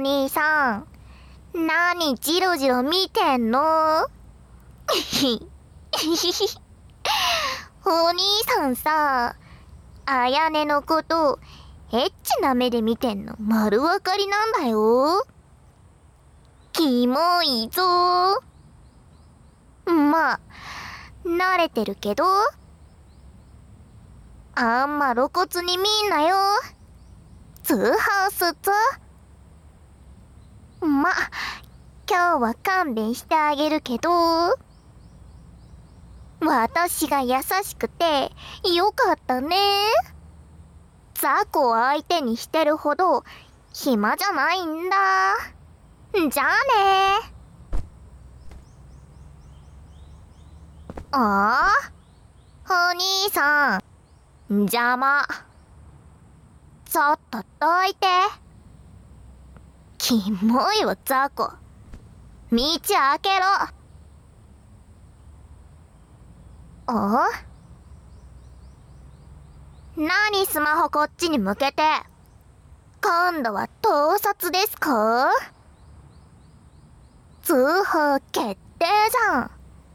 兄さん、何ジロジロ見てんの？お兄さんさ、あやねのことエッチな目で見てんの丸わかりなんだよ。キモいぞ。まあ慣れてるけど、あんま露骨に見んなよ。ツーハウスぞ。まあ今日は勘弁してあげるけど、私が優しくてよかったね。雑魚を相手にしてるほど暇じゃないんだ。じゃあね。ああ、お兄さん、邪魔。ちょっとどいて。キモいわ、雑魚。道開けろ。お？何スマホこっちに向けて。今度は盗撮ですか？通報決定じゃん。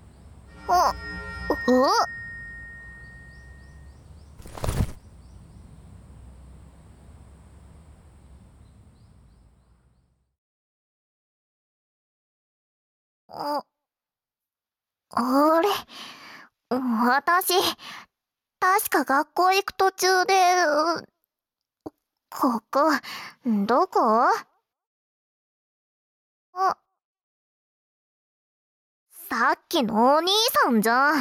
あれ、私、確か学校行く途中で、ここ、どこ？さっきのお兄さんじゃん。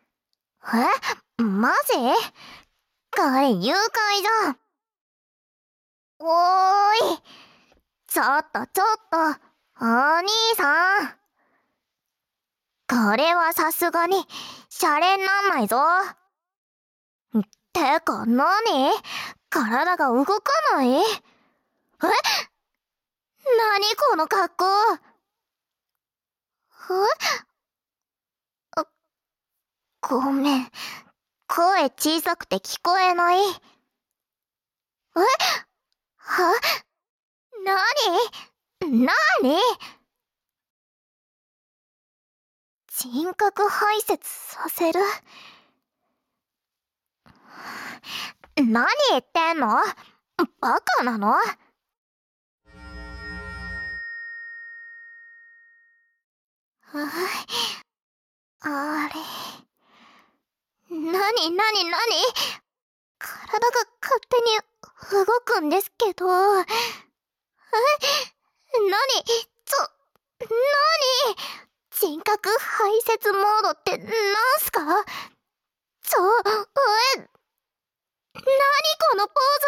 マジ？これ誘拐じゃん。おーい。ちょっと、お兄さん。これはさすがに、シャレになんないぞ。てか、何？体が動かない？何この格好？ごめん。声小さくて聞こえない。何？人格排泄させる？何言ってんの？バカなの？あれ。何？体が勝手に動くんですけど。何？人格排泄モードってなんすか？何このポ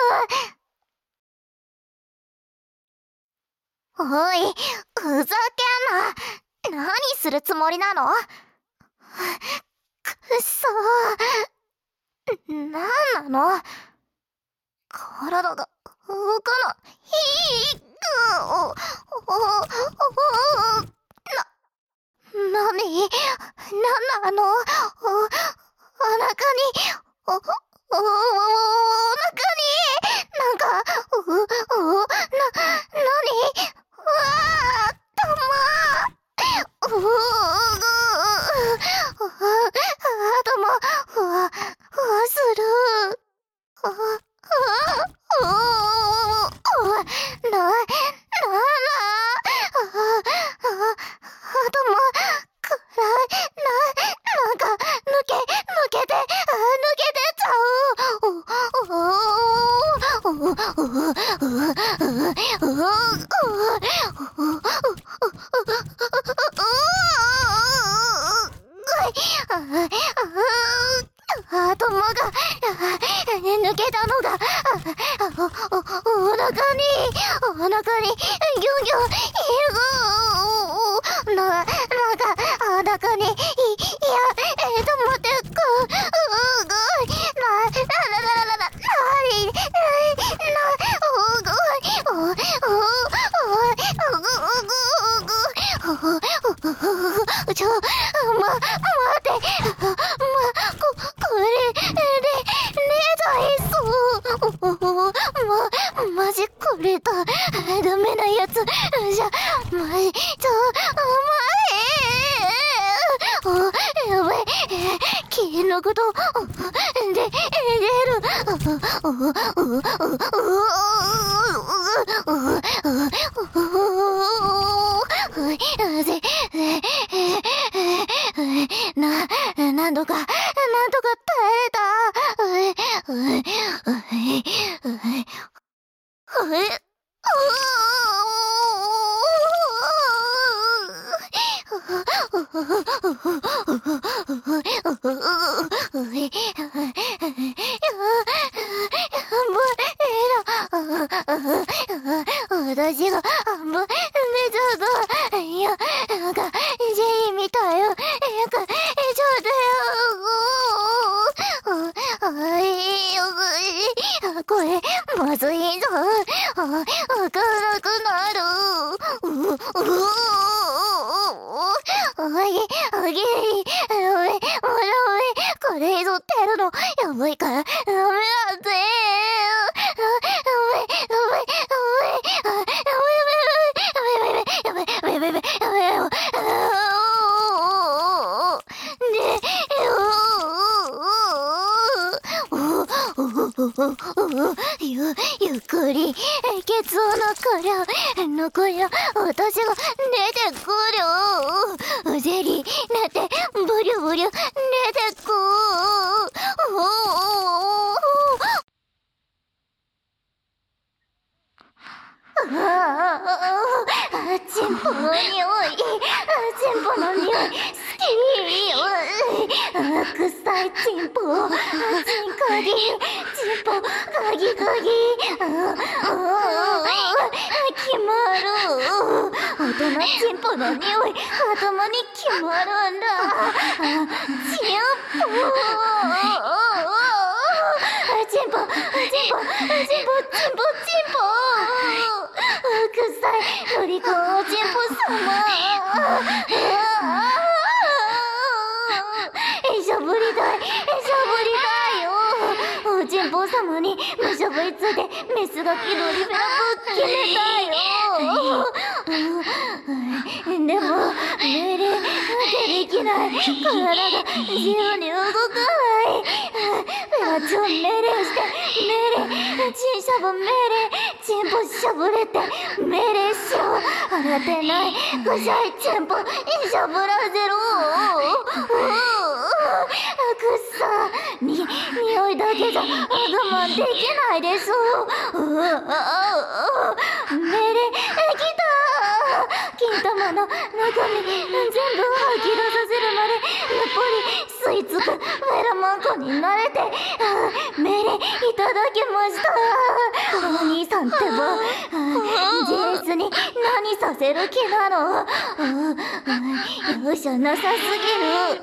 ーズ？おい、ふざけんな。何するつもりなの？くっそー。なんなの？体が動かない。何なの？お腹に、お腹に、なんか、何？頭、ふわする。なんか、抜けてっちゃ頭が抜けたのがお腹にギュンギュンなんか裸に待って待って、これ、マジこれた。ダメなやつじゃ、前、やばい。キのこと、出る。なんとか耐えた。私が半分寝ちゃった。いや、なんか、ジェイみたいよ。なんか、ちょっとよ。これ、まずいぞ。開かなくなる。これ以上出るの、やばいから、ダメだぜ。ゆっくりケツを残りゃ私が出てくる。ゼリーなってブリュブリュ出てく。チンポの匂い、チンポの匂い好き。臭いチンポ、チンカギ、チンポカギカギ。決まる。大人チンポの匂い頭に決まるんだ。チンポ、チンポ、臭いのりこおチンポ様。しゃぶりたいよ。おちんぽ様にむしゃぶりついてメスが気取り目なく決めたよ。でも命令なんてできない。体が自由に動かない。命令してチンしゃぶ命令、チンポしゃぶれって命令しろ。洗ってないくしゃいチンポしゃぶらせろ。くっさ匂いだけじゃ我慢できないでしょ。命令来た。金玉の中身全部吐き出させるまでやっぱり吸い付くフェロモン粉に慣れて命令いただきました。お兄さんってばジェイスに何させる気なの。容赦なさすぎる。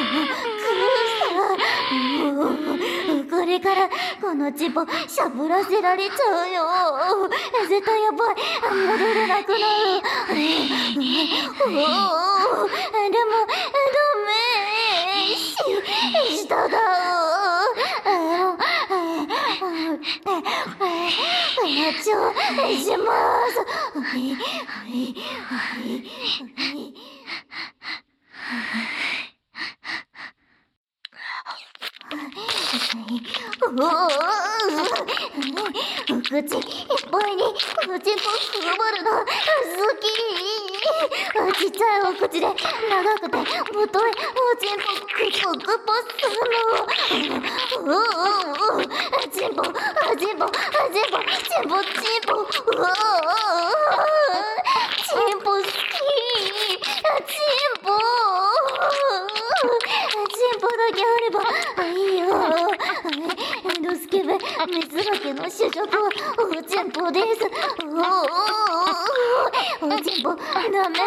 これからこのチンポしゃぶらせられちゃうよ。絶対やばい。戻れなくなる。でもダメ。従う。します。お口いっぱいにおちんぽ配るの好き。ちっちゃいお口で長くて太いおちんぽクポクポするの。チンポチンポ好き。チンポだけあればいいよ。ドスケベメスガケの主食はおちんぽです。おちんぽダメ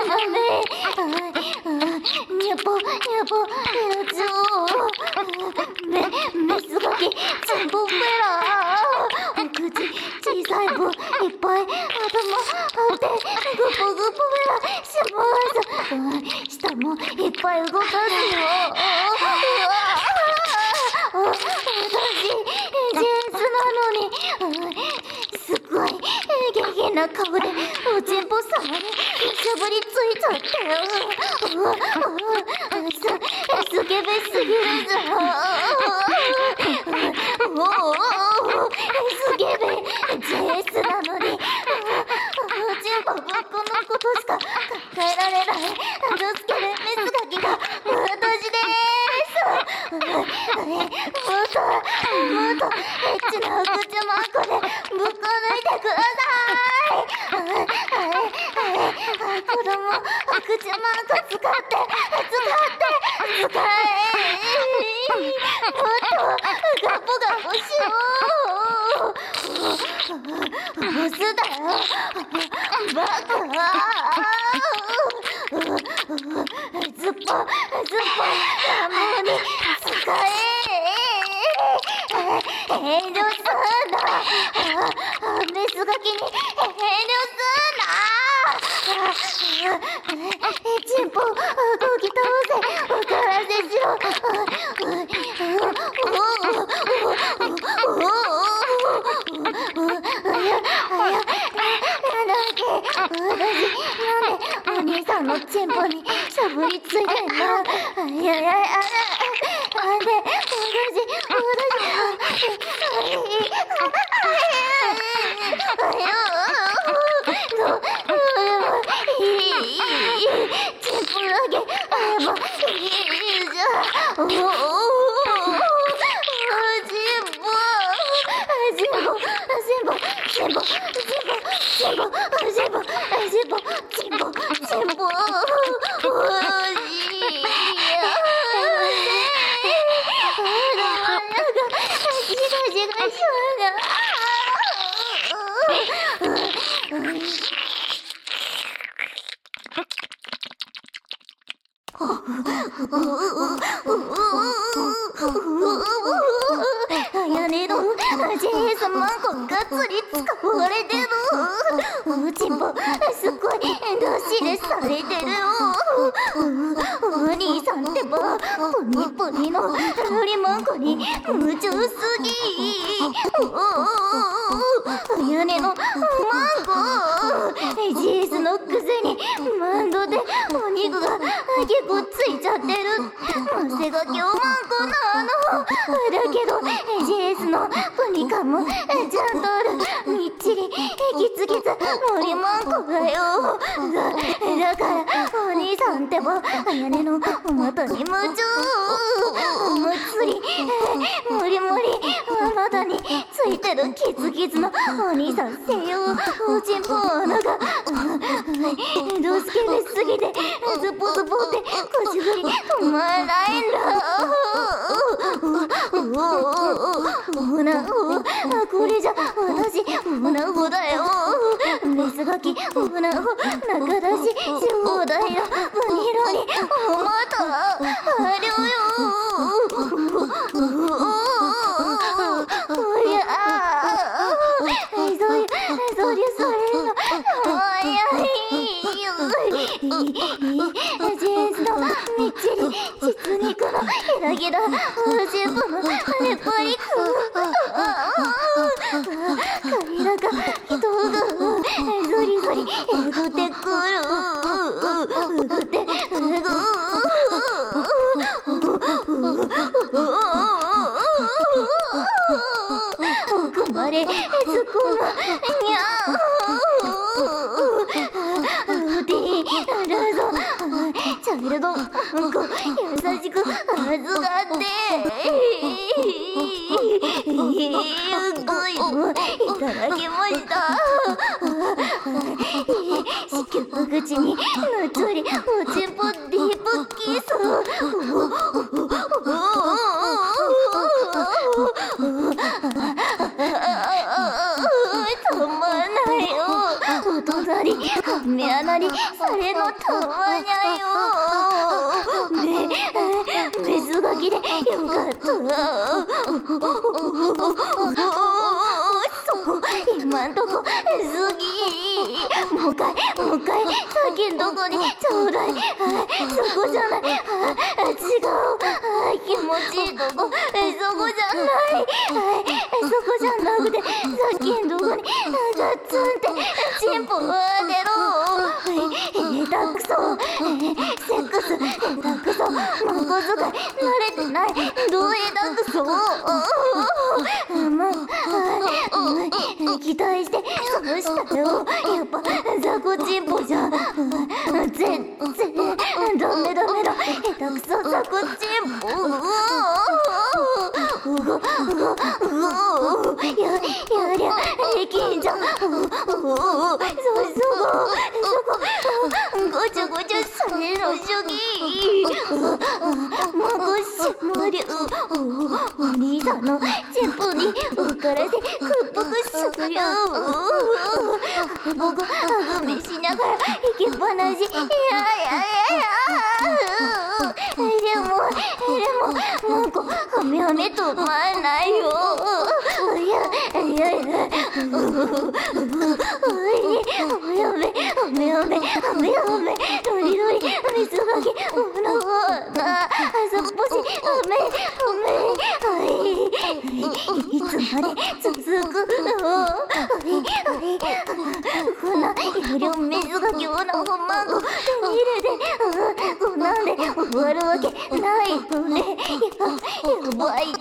ニャポペロチョメスガケチンポペラ。お口小さい分いっぱい頭張ってグポグポペラします。舌もいっぱい動かすよ。私ジェンスなのにすっごい元な顔でおちんぽさまにむしゃぶりついちゃったよ。スケベすぎるぞ。スケベ JS なのにおちんぽぶっこのことしか考えられないスケベメスガキが私です。もっとエッチなお口マンコでぶっこ抜いてください。子供お口マンコ使ってもっとガポガポしよう。ボスだよバカ。ずっぽラモに使え。遠慮すんな。メスガキに遠慮すんな。チンポ動き倒せ。おからせしろ。お兄さんのチンポにしゃぶりついてんな。チンポだけあればいいじゃん。やねのJS マンコがっつり使われてる。おちんぽすっごいどっしりされてるよ。お兄さんってばポニポニのロリマンコに夢中すぎ。やねのマンコ JS のくせにマンドでお肉が結構ついちゃってる。汗が今日マンコなのだけど JS のポニカンもちゃんとある。みっちりギツギツモリマンコだよ。だからお兄さんってばあやねのお股に夢中。むっつりモリモリお股についてるキツキツのお兄さん専用おちんぽ穴がドスケベすぎてズポズポって口ぶり止まらないんだ。オナホこれじゃ私オナホだよ。メスガキオナホ中出しし放題のブニロにお股ありょよ。おりゃそれの早いよ。ジェンスのみっちり実肉のギラギラおじゅぽのパリパリ髪の毛人がゾリゾリえぐってくる。えぐって奥まで突っ込むにゃーどうぞチャイルド優しく預かってごいもいただきました。子宮口にのっちょりおちんぽディープキス。たまないよ。お隣目穴にそれのたまにゃよ。メスガキでよかった。そこ今んとこ好き。もう一回先んとこにちょうだい。そこじゃない。違う。気持ちいいとこ。そこじゃない。そこじゃなくて先んとこにガッツンってチンポ当てろ。下手くそ。セックス下手くそ。孫使い慣れてない。どう下手くそ。期待してそうしたよ。やっぱ雑魚チンポじゃ全然ダメだ。下手くそ雑魚チンポ。やりゃできんじゃん。そこごちゃごちゃされの主義。まごしまりお兄さんのチンポに浮からせ屈服するよ。僕はぐめしながら生け放し。でもなんかはめ止まんないよ。ロリ水がきおなあそっぽしいつまで続くの。こんなより水がきおなほんまご入れてこんなんで終わるわけないのね。やばいよ。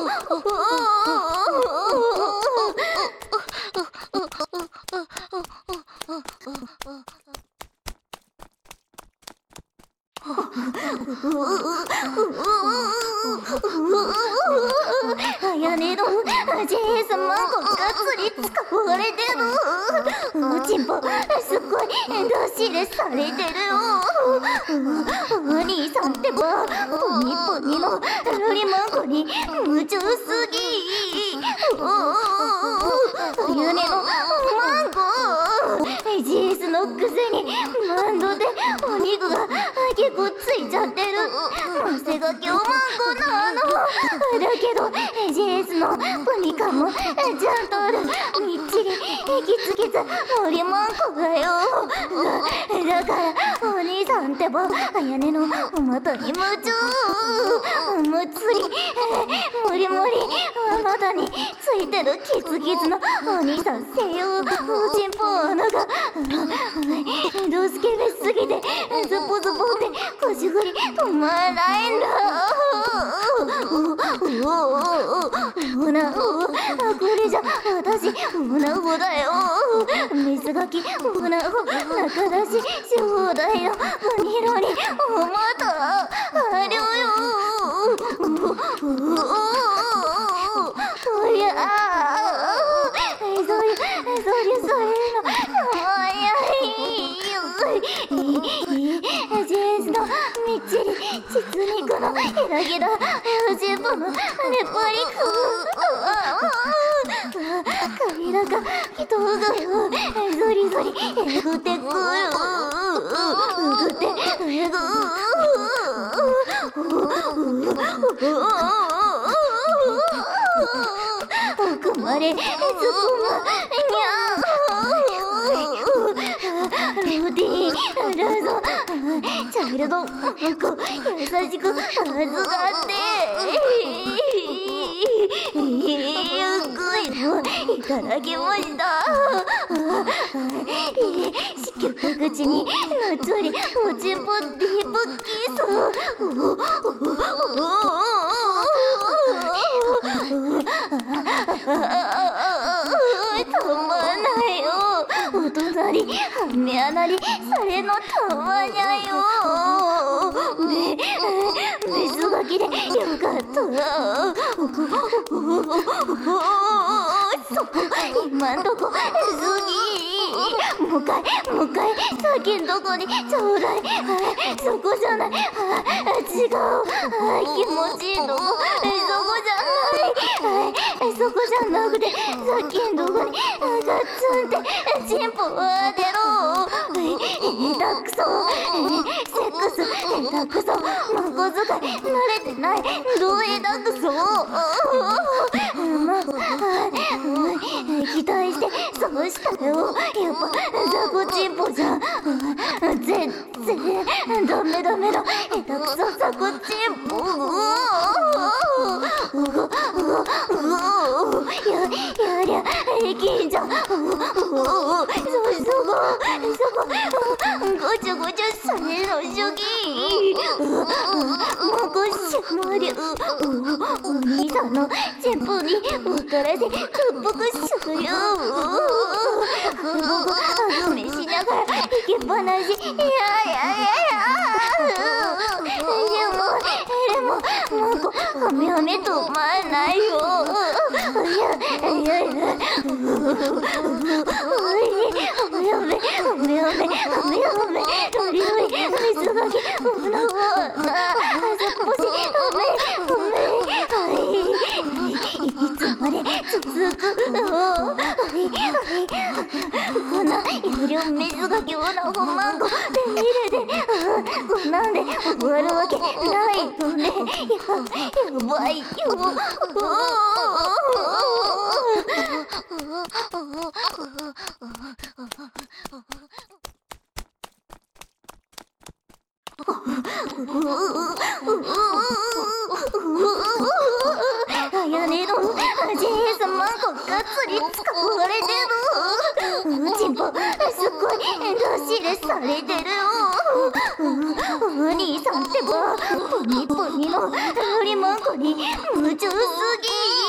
あやねのジェイスマンゴがっつり使われてる。おちんぽすっごい出し入れされてるよ。お兄さんってばポニのロリマンゴに夢中すぎ。あやねのマンゴジェイスのくせにマンドでお肉が結構ついちゃってる。汗がきおマンゴなの。だけどジェイスのポニカもちゃんとある。みっちりキツキツロリマンゴだよ。だからお兄さんってばあやねのお股に夢中。むつりもりお股についてるキツキツのお兄さんせよ。おちんぽ穴がドスケベすぎてズポズポって腰振り止まらないんだ。おなほこれじゃ私おなほだよ。水がきおなほ中出し正代のおにろにおまたありょよ。おりゃそういうの早い。ジェイスのみっちり実肉のギラギラジンポのレパリ髪なんか人がゾリゾリえぐってくる。うぐってえぐ奥まで突っ込むにゃローティーラゾチャイルド優しく預かってゆっくりといただきました。子宮口になっちょりおちんぽディープキス。たまんないよ。お隣はめ穴にされのたまにゃよ。水がきでよかった。そこ今んとこ好き。もう一回先んとこにちょうだい。そこじゃない。違う。気持ちいいとこ。そこじゃない。そこじゃなくて先んとこにガッツンってチンポ当てろ。下手くそ。セックス下手くそ。孫使い慣れてない。どう下手くそ。期待してそうしたよ。やっぱザコチンポじゃん。全然ダメだ。下手くそザコチンポ。やりゃ平均じゃん。そこごちゃごちゃされろ主義。もこしまりお兄さんのチンポに分からせ屈服するよ。あぐめしながら行きっぱなし。でももこはめ止まらないよ。いつまで続くの。こんな有料水がきょうなほんまんこで見れて、こんなんで終わるわけないのね。やばいよ。あやねのジェイさんマンコがっつり使われてる。チンポすっごい出し入れされてるよ。お兄さんってばポニポニのロリマンコに夢中すぎ。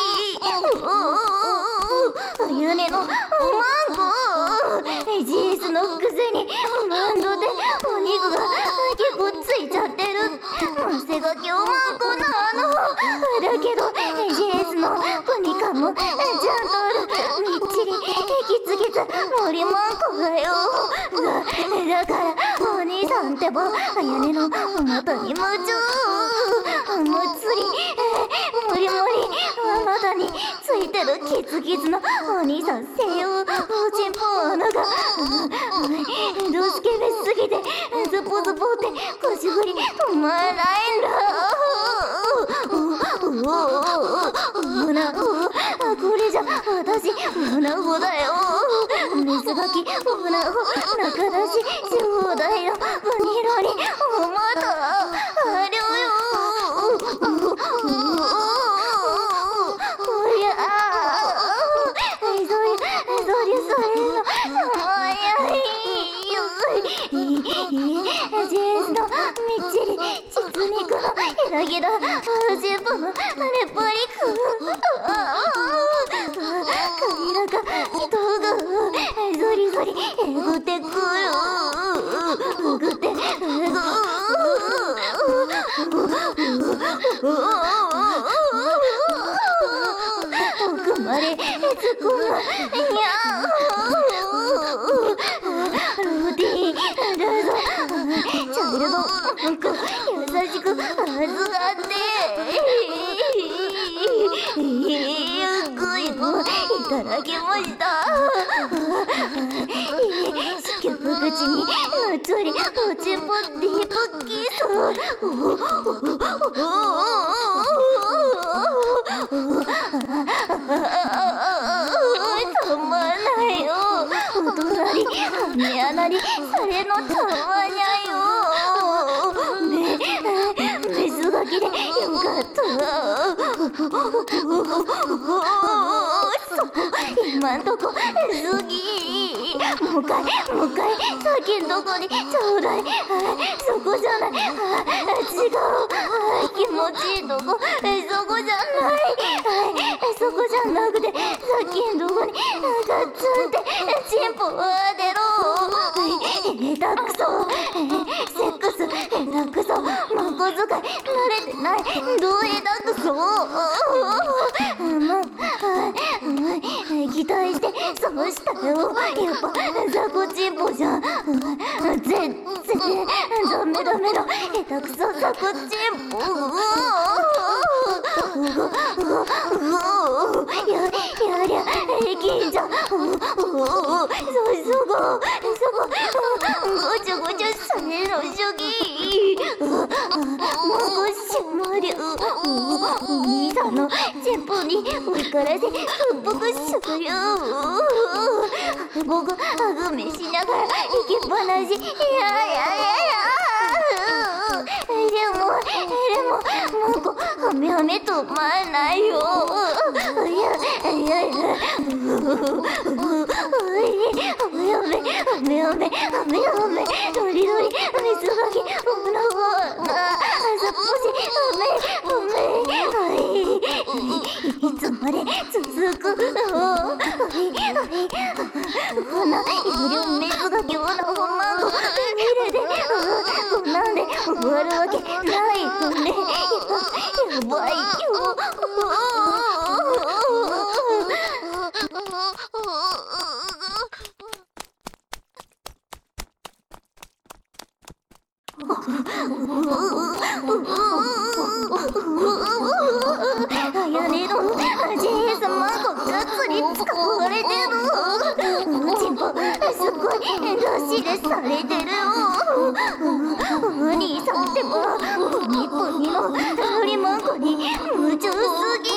あやねのマンコジェイスのくせにバンドでお肉が結構ついちゃってる。汗が今日マンコなの。だけどジェイスのポニカもちゃんとある。みっちりキツロリマンコだよ。だからお兄さんってばあやねのお股に夢中。むっつりモリお股についてるキツのお兄さん専用おちんぽ穴がドスケベすぎてズポって腰振り止まらないんだ。これじゃ私胸子だよ。水がき胸子中出し冗談よ。バニラにお股ありょよ。おりゃそれのジェイスのみっちり実肉のギラギラジンポのレポリク髪の毛人がゾリえぐってくる。えぐって奥まで突っ込む。にゃロディだぞ。チャイルド優しく預かっていただきました。子宮口にのっちょりおちんぽディープキス。たまらないよ。お隣はめ穴にされのたまにゃよ。水がきでよかった。そこ今んとこすぎ。もう一回さっきんとこにちょうだい。そこじゃない。違う。気持ちいいとこそこじゃない。そこじゃなくてさっきんとこにガッツンってチンポ当てろ。下手くそセックス下手くそマコ使い慣れてない。どう下手くそ。期待してそうしたよ。やっぱザコチンポじゃん。全然ダメだ。下手くそザコチンポ。やりゃ平均じゃん。そこごちゃごちゃされろ主義。もこしまりお兄さんの前方に追いからせ屈服しちゃうよ。僕はぐめしながら生けっぱなし。いやいやいやいや、でもなんかはめはめ止まらないよ。いやいやいや、雨ドリドリ水がきおなごなあさっぽしいつまで続くの。こんな水がきおなごまご見れてこんなんで終わるわけないよね。やばいよ。屋根のジェイさまががっつり使われてる。チンポすごい出しでされてるよ。お兄さんってば日本にのフリマンコに夢中すぎ。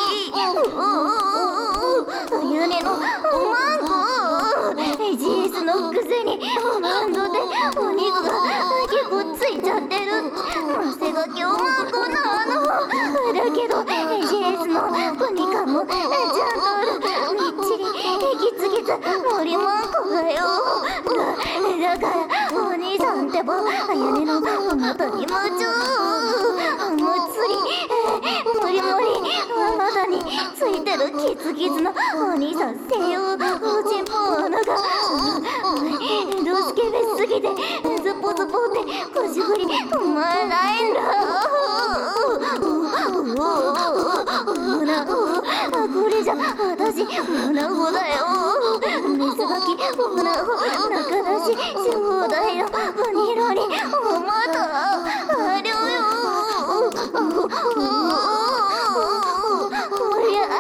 屋根のマンコジェイスのくせにバンドでお肉が結構ついちゃってる。汗が今日マンコなのだけどジェイスのコニカもちゃんとある。みっちりギツギツ森マンコだよ。だからお兄さんってば屋根の元に夢中。もっつりモリモリあなたについてるキツキツのお兄さん専用おちんぽ穴がドスケベすぎてズポズポって腰振り止まらないんだ。これじゃ私女子だよ。水がき女子中出し正代のバニラにおまたありょよ。おりゃ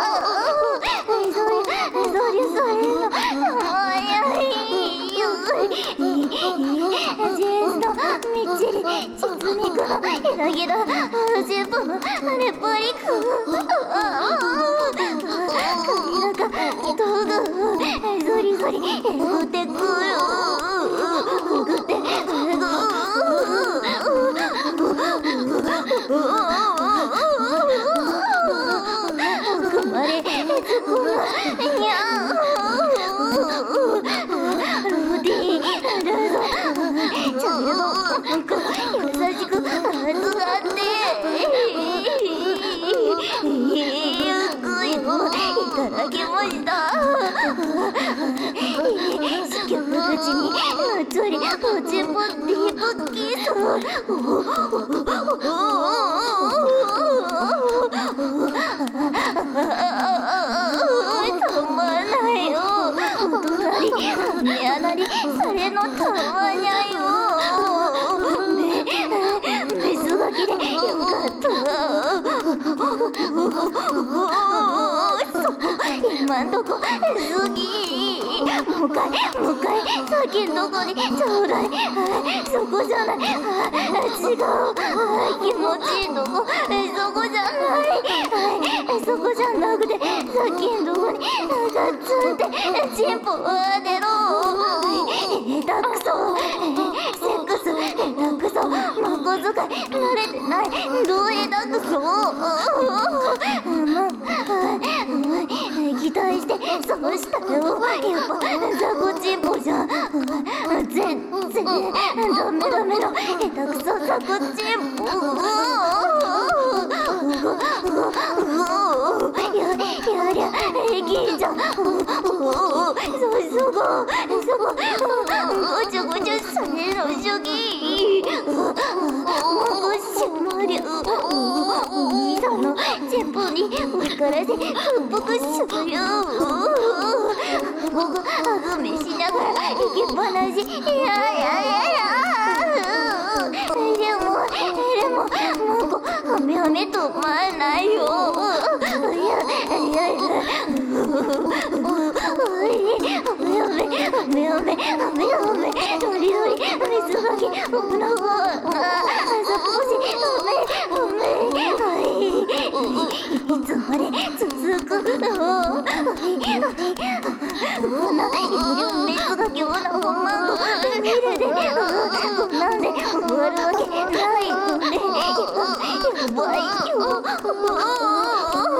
それの早いよ。ジェイスのみっちり実肉のギラギラジェポのレパリク髪中糸がゾリゾリえぐってくる。えぐって奥までつくのにゃルーティンだぞ。ちゃんと優しく扱ってゆっくりもいただきました。試供口にのっちょりおちんぽってポッキーとたまらないよ。お隣雨穴にされのたまにゃよ。水がきでよかった。今んとこすぎ。もう一回さっきんとこにちょうだい。そこじゃない。違う。気持ちいいとこそこじゃない。そこじゃなくてさっきんとこにガッツンってチンポ当てろ。下手くそセックス下手くそまこづかい慣れてない。どう下手くそ期待してそうしたよ。やっぱザコチンポじゃん。全然ダメの下手くそザコチンポ。やりゃ平均じゃん。そこごちゃごちゃされの主義。もうしまりゅお兄さんの前方に追いからせ屈服しちゃうよ。僕はぐめしながら生けっぱなし。いやでもなんかはめはめ止まらないよ。雨ドリドリ水がきおなごなあさっぽし雨熱が今日の本番を見るで、なんで終わるわけないよね。やばいよ。